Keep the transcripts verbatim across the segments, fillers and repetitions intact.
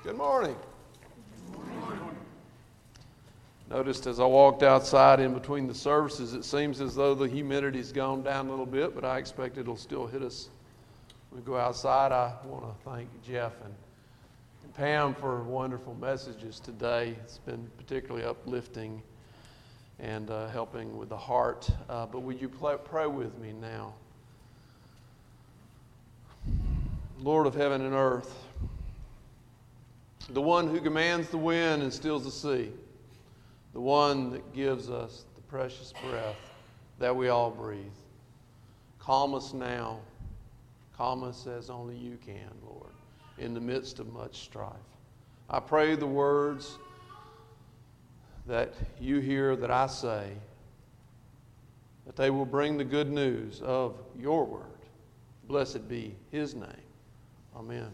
Good morning. Good morning. Noticed as I walked outside in between the services, it seems as though the humidity's gone down a little bit, but I expect it'll still hit us when we go outside. I want to thank Jeff and, and Pam for wonderful messages today. It's been particularly uplifting and uh, helping with the heart. Uh, but would you play, pray with me now? Lord of heaven and earth, the one who commands the wind and stills the sea, the one that gives us the precious breath that we all breathe. Calm us now. Calm us as only you can, Lord, in the midst of much strife. I pray the words that you hear that I say, that they will bring the good news of your word. Blessed be his name. Amen.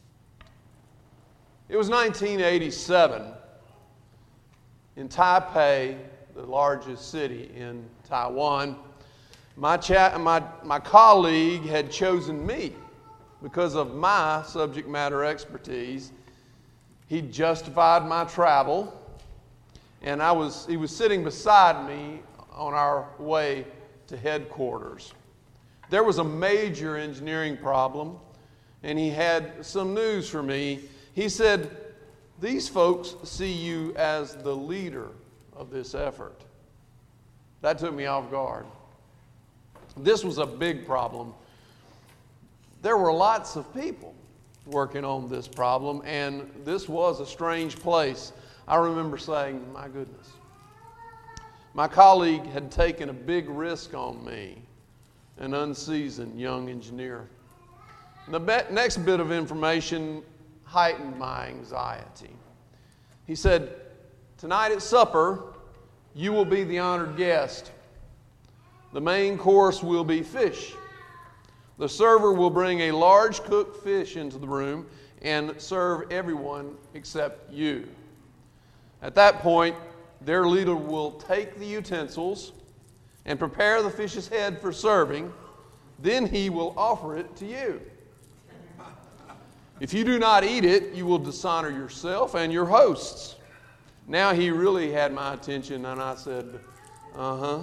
It was nineteen eighty-seven in Taipei, the largest city in Taiwan. My, cha- my, my colleague had chosen me because of my subject matter expertise. He justified my travel, and I was he was sitting beside me on our way to headquarters. There was a major engineering problem, and he had some news for me. He said, these folks see you as the leader of this effort. That took me off guard. This was a big problem. There were lots of people working on this problem, and this was a strange place. I remember saying, my goodness. My colleague had taken a big risk on me, an unseasoned young engineer. The be- next bit of information heightened my anxiety. He said, tonight at supper, you will be the honored guest. The main course will be fish. The server will bring a large cooked fish into the room and serve everyone except you. At that point, their leader will take the utensils and prepare the fish's head for serving. Then he will offer it to you. If you do not eat it, you will dishonor yourself and your hosts. Now he really had my attention, and I said, uh-huh.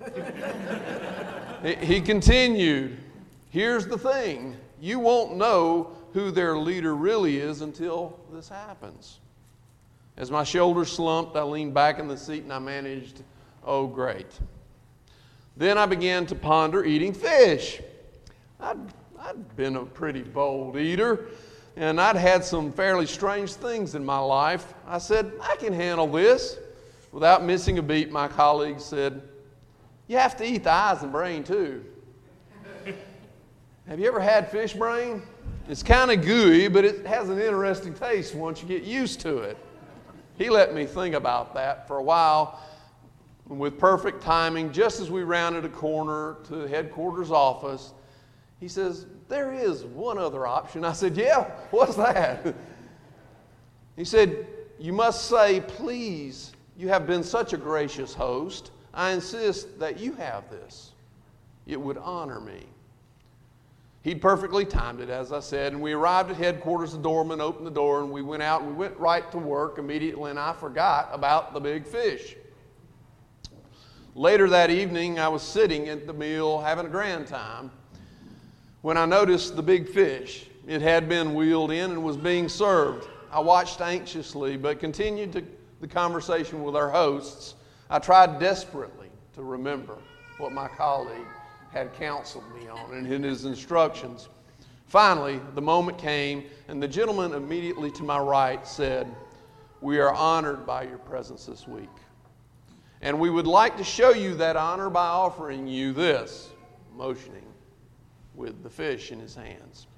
He continued, here's the thing. You won't know who their leader really is until this happens. As my shoulders slumped, I leaned back in the seat and I managed, oh, great. Then I began to ponder eating fish. I'd, I'd been a pretty bold eater, and I'd had some fairly strange things in my life. I said, I can handle this. Without missing a beat, my colleague said, you have to eat the eyes and brain too. Have you ever had fish brain? It's kind of gooey, but it has an interesting taste once you get used to it. He let me think about that for a while. With perfect timing, just as we rounded a corner to the headquarters office, he says, there is one other option. I said, yeah, what's that? He said, you must say, please, you have been such a gracious host. I insist that you have this. It would honor me. He'd perfectly timed it, as I said, and we arrived at headquarters. The doorman opened the door, and we went out, and we went right to work immediately, and I forgot about the big fish. Later that evening, I was sitting at the meal having a grand time when I noticed the big fish. It had been wheeled in and was being served. I watched anxiously, but continued to the conversation with our hosts. I tried desperately to remember what my colleague had counseled me on and in his instructions. Finally, the moment came, and the gentleman immediately to my right said, we are honored by your presence this week, and we would like to show you that honor by offering you this, motioning with the fish in his hands.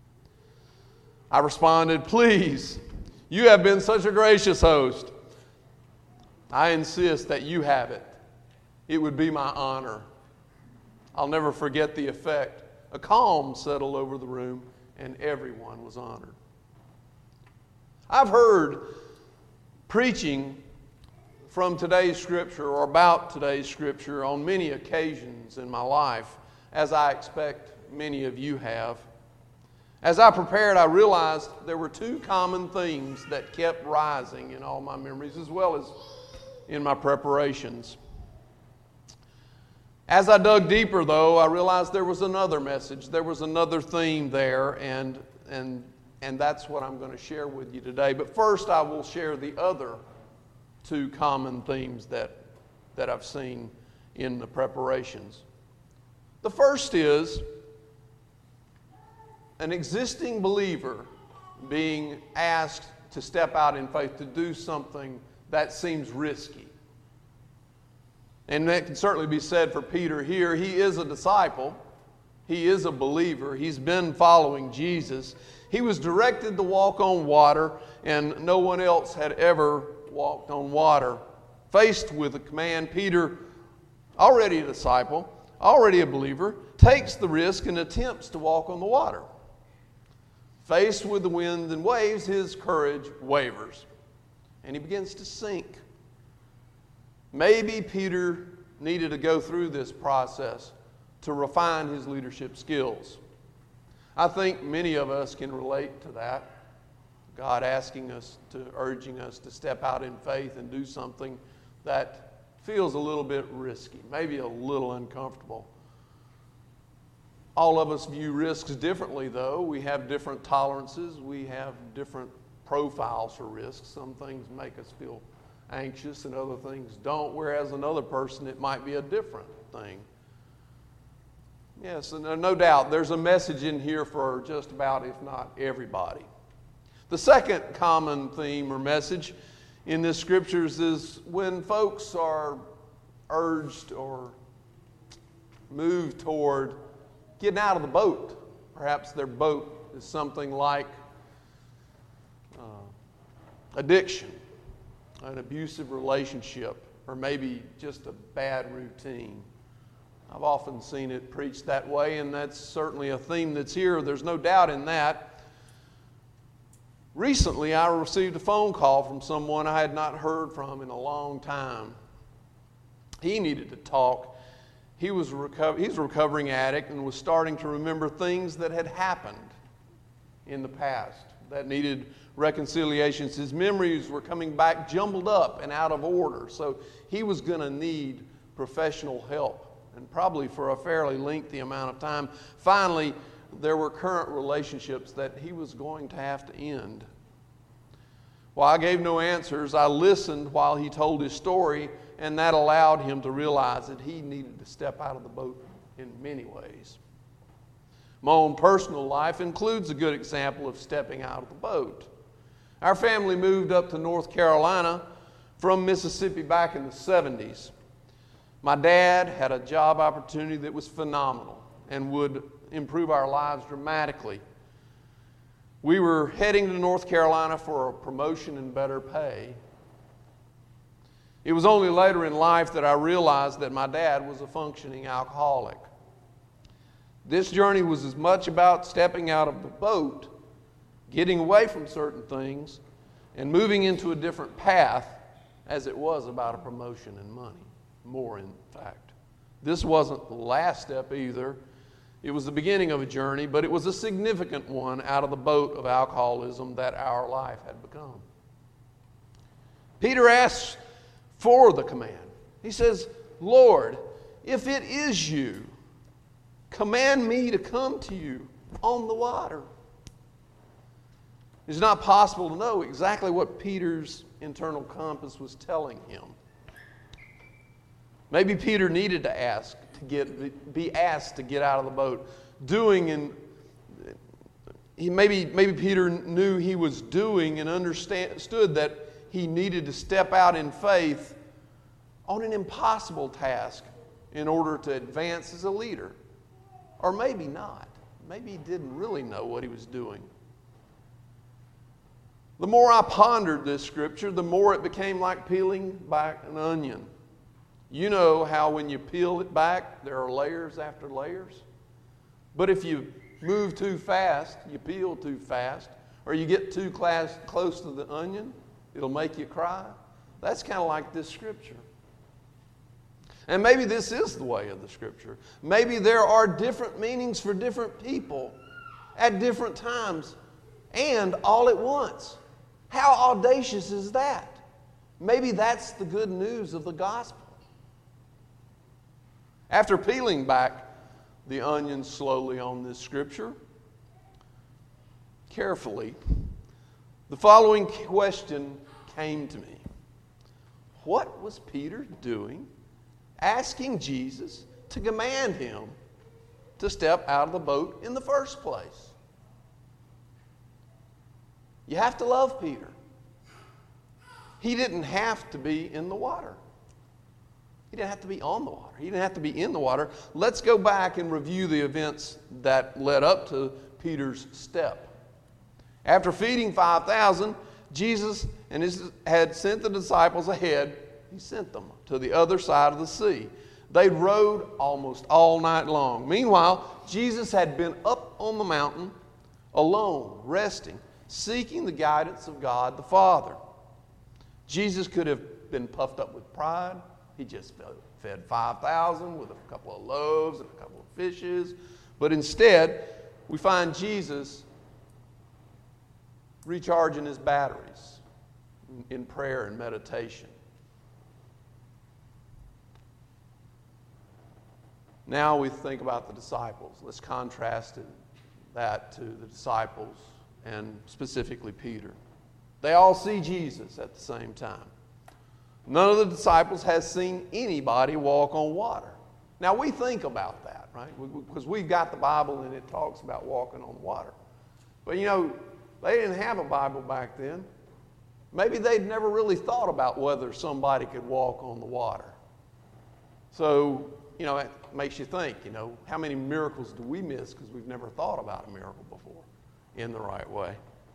I responded, please, you have been such a gracious host. I insist that you have it. It would be my honor. I'll never forget the effect. A calm settled over the room, and everyone was honored. I've heard preaching from today's scripture or about today's scripture on many occasions in my life, as I expect many of you have. As I prepared, I realized there were two common themes that kept rising in all my memories as well as in my preparations. As I dug deeper, though, I realized there was another message. There was another theme there, and, and, and that's what I'm going to share with you today. But first, I will share the other two common themes that, that I've seen in the preparations. The first is an existing believer being asked to step out in faith to do something that seems risky. And that can certainly be said for Peter here. He is a disciple. He is a believer. He's been following Jesus. He was directed to walk on water, and no one else had ever walked on water. Faced with a command, Peter, already a disciple, already a believer, takes the risk and attempts to walk on the water. Faced with the wind and waves, his courage wavers, and he begins to sink. Maybe Peter needed to go through this process to refine his leadership skills. I think many of us can relate to that. God asking us to, urging us to step out in faith and do something that feels a little bit risky, maybe a little uncomfortable. All of us view risks differently, though. We have different tolerances. We have different profiles for risks. Some things make us feel anxious and other things don't, whereas another person, it might be a different thing. Yes, and no doubt there's a message in here for just about, if not everybody. The second common theme or message in this scriptures is when folks are urged or moved toward getting out of the boat. Perhaps their boat is something like uh, addiction, an abusive relationship, or maybe just a bad routine. I've often seen it preached that way, and that's certainly a theme that's here. There's no doubt in that. Recently, I received a phone call from someone I had not heard from in a long time. He needed to talk. He was a reco- he's a recovering addict and was starting to remember things that had happened in the past that needed reconciliations. His memories were coming back jumbled up and out of order, so he was going to need professional help, and probably for a fairly lengthy amount of time. Finally, there were current relationships that he was going to have to end. While I gave no answers, I listened while he told his story, and that allowed him to realize that he needed to step out of the boat in many ways. My own personal life includes a good example of stepping out of the boat. Our family moved up to North Carolina from Mississippi back in the seventies. My dad had a job opportunity that was phenomenal and would improve our lives dramatically. We were heading to North Carolina for a promotion and better pay. It was only later in life that I realized that my dad was a functioning alcoholic. This journey was as much about stepping out of the boat, getting away from certain things, and moving into a different path as it was about a promotion and money. More, in fact. This wasn't the last step either. It was the beginning of a journey, but it was a significant one out of the boat of alcoholism that our life had become. Peter asks for the command. He says, Lord, if it is you, command me to come to you on the water. It's not possible to know exactly what Peter's internal compass was telling him. Maybe Peter needed to ask to get, be asked to get out of the boat. Doing and he maybe maybe Peter knew he was doing and understood that he needed to step out in faith on an impossible task in order to advance as a leader. Or maybe not. Maybe he didn't really know what he was doing. The more I pondered this scripture, the more it became like peeling back an onion. You know how when you peel it back, there are layers after layers. But if you move too fast, you peel too fast, or you get too class, close to the onion, it'll make you cry. That's kind of like this scripture. And maybe this is the way of the scripture. Maybe there are different meanings for different people at different times and all at once. How audacious is that? Maybe that's the good news of the gospel. After peeling back the onion slowly on this scripture, carefully, the following question came to me. What was Peter doing asking Jesus to command him to step out of the boat in the first place? You have to love Peter. He didn't have to be in the water. He didn't have to be on the water. He didn't have to be in the water. Let's go back and review the events that led up to Peter's step. After feeding five thousand, Jesus and his, had sent the disciples ahead. He sent them to the other side of the sea. They rowed almost all night long. Meanwhile, Jesus had been up on the mountain alone, resting, seeking the guidance of God the Father. Jesus could have been puffed up with pride. He just fed five thousand with a couple of loaves and a couple of fishes. But instead, we find Jesus recharging his batteries in prayer and meditation. Now we think about the disciples. Let's contrast that to the disciples and specifically Peter. They all see Jesus at the same time. None of the disciples has seen anybody walk on water. Now we think about that, right? Because we've got the Bible and it talks about walking on water. But you know, they didn't have a Bible back then. Maybe they'd never really thought about whether somebody could walk on the water. So, you know, it makes you think, you know, how many miracles do we miss because we've never thought about a miracle before in the right way?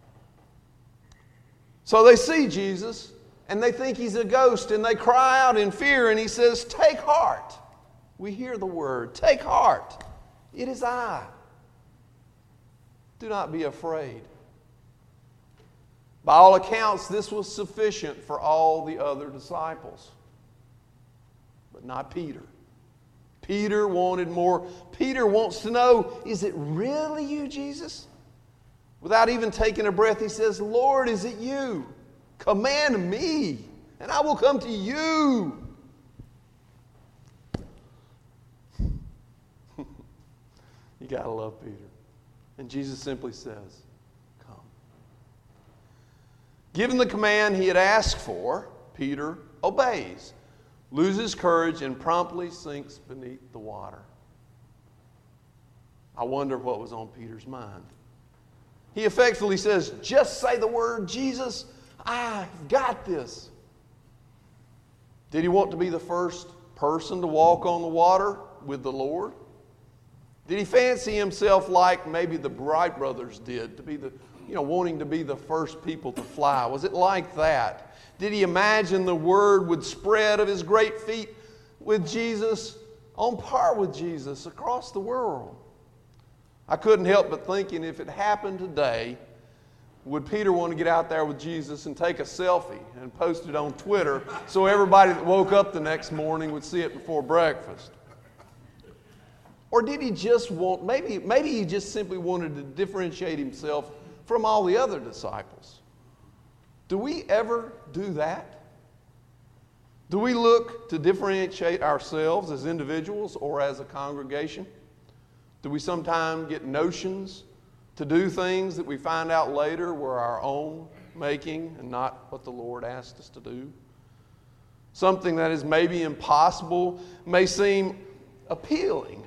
So they see Jesus and they think he's a ghost and they cry out in fear and he says, "Take heart." We hear the word, "Take heart. It is I. Do not be afraid." By all accounts, this was sufficient for all the other disciples, but not Peter. Peter wanted more. Peter wants to know, is it really you, Jesus? Without even taking a breath, he says, "Lord, is it you? Command me, and I will come to you." You got to love Peter. And Jesus simply says, "Come." Given the command he had asked for, Peter obeys, loses courage, and promptly sinks beneath the water. I wonder what was on Peter's mind. He effectively says, "Just say the word, Jesus. I've got this." Did he want to be the first person to walk on the water with the Lord? Did he fancy himself like maybe the Wright brothers did, to be the, you know, wanting to be the first people to fly? Was it like that? Did he imagine the word would spread of his great feat with Jesus, on par with Jesus across the world? I couldn't help but thinking, if it happened today, would Peter want to get out there with Jesus and take a selfie and post it on Twitter so everybody that woke up the next morning would see it before breakfast? Or did he just want, maybe, maybe he just simply wanted to differentiate himself from all the other disciples? Do we ever do that? Do we look to differentiate ourselves as individuals or as a congregation? Do we sometimes get notions to do things that we find out later were our own making and not what the Lord asked us to do? Something that is maybe impossible may seem appealing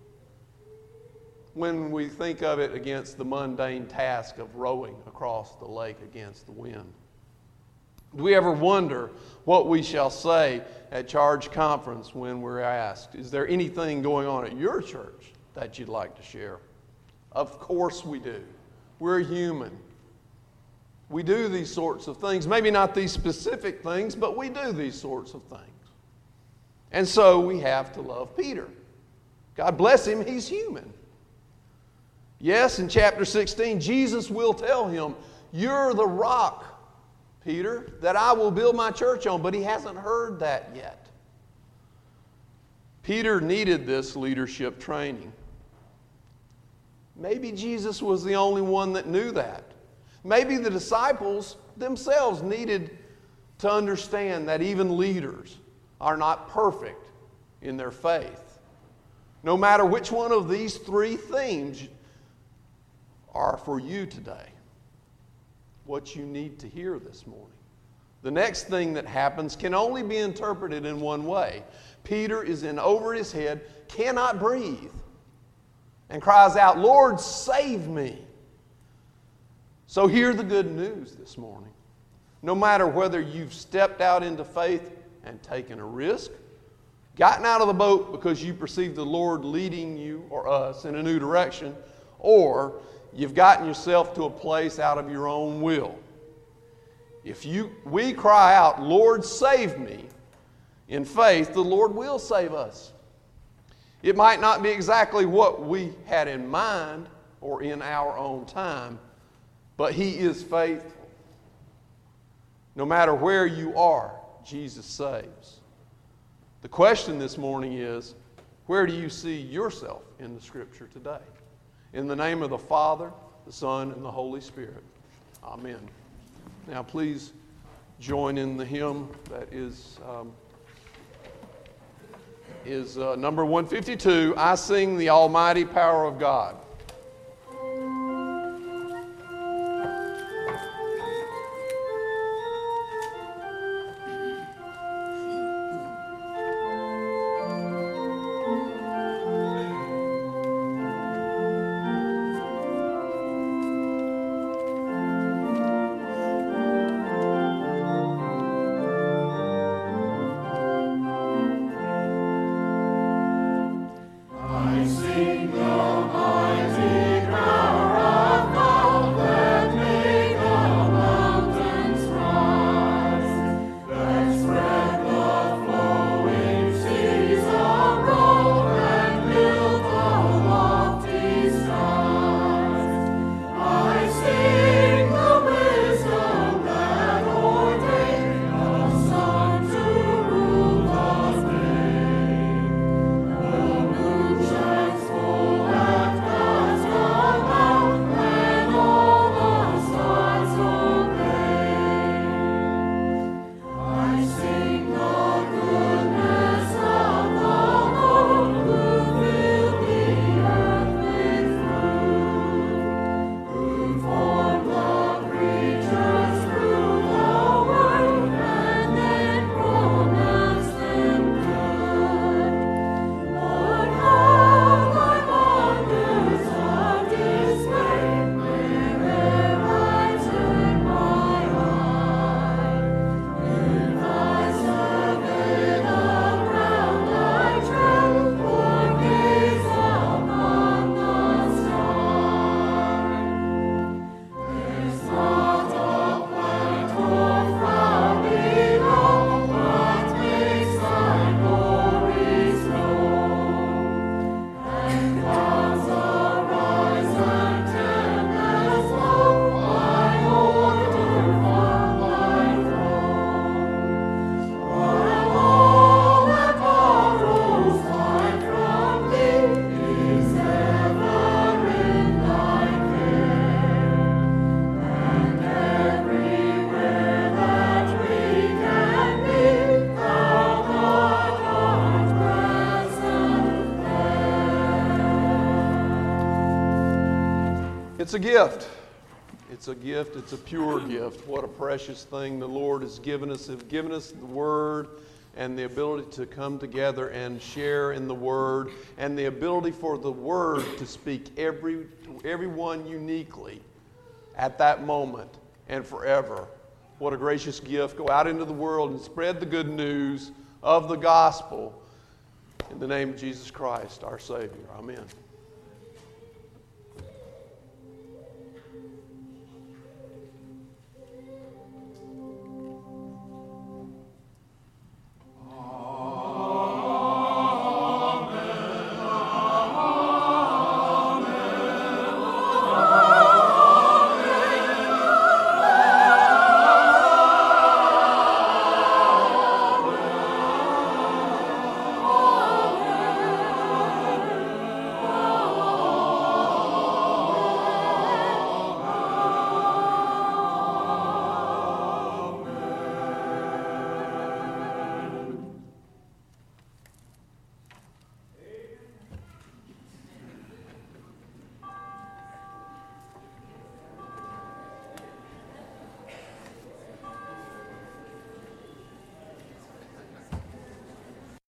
when we think of it against the mundane task of rowing across the lake against the wind. Do we ever wonder what we shall say at Charge Conference when we're asked, "Is there anything going on at your church that you'd like to share?" Of course we do. We're human. We do these sorts of things. Maybe not these specific things, but we do these sorts of things. And so we have to love Peter. God bless him, he's human. Yes, in chapter sixteen, Jesus will tell him, "You're the rock, Peter, that I will build my church on," but he hasn't heard that yet. Peter needed this leadership training. Maybe Jesus was the only one that knew that. Maybe the disciples themselves needed to understand that even leaders are not perfect in their faith. No matter which one of these three themes are for you today, what you need to hear this morning. The next thing that happens can only be interpreted in one way. Peter is in over his head, cannot breathe, and cries out, "Lord, save me." So hear the good news this morning. No matter whether you've stepped out into faith and taken a risk, gotten out of the boat because you perceive the Lord leading you or us in a new direction, or you've gotten yourself to a place out of your own will. If you, we cry out, "Lord, save me," in faith, the Lord will save us. It might not be exactly what we had in mind or in our own time, but He is faithful. No matter where you are, Jesus saves. The question this morning is, where do you see yourself in the Scripture today? In the name of the Father, the Son, and the Holy Spirit. Amen. Now please join in the hymn that is, um, is uh, number one fifty-two, "I Sing the Almighty Power of God." It's a gift. It's a gift. It's a pure gift. What a precious thing the Lord has given us. He's given us the Word and the ability to come together and share in the Word, and the ability for the Word to speak every to everyone uniquely at that moment and forever. What a gracious gift. Go out into the world and spread the good news of the gospel in the name of Jesus Christ, our Savior. Amen.